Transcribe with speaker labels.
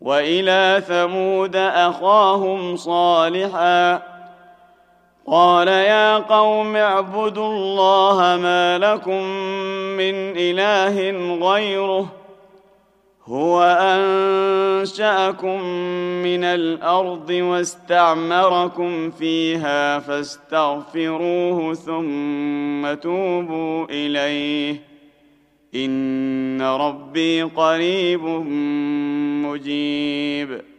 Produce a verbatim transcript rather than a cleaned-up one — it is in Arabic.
Speaker 1: وإلى ثمود أخاهم صالحا قال يا قوم اعبدوا الله ما لكم من إله غيره هو أنشأكم من الأرض واستعمركم فيها فاستغفروه ثم توبوا إليه إن ربي قريب مجيب